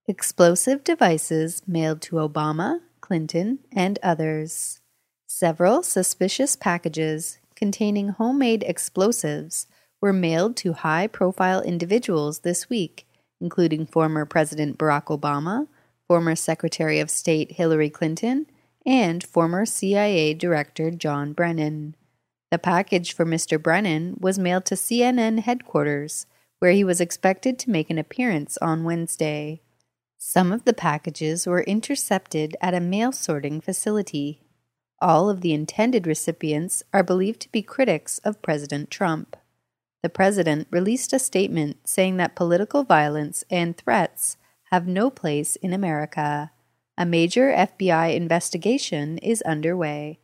Explosive devices mailed to Obama, Clinton, and others. Several suspicious packages containing homemade explosives were mailed to high-profile individuals this week, including former President Barack Obama, former Secretary of State Hillary Clinton, and former CIA Director John Brennan. The package for Mr. Brennan was mailed to CNN headquarters, where he was expected to make an appearance on Wednesday. Some of the packages were intercepted at a mail sorting facility. All of the intended recipients are believed to be critics of President Trump. The president released a statement saying that political violence and threats have no place in America. A major FBI investigation is underway.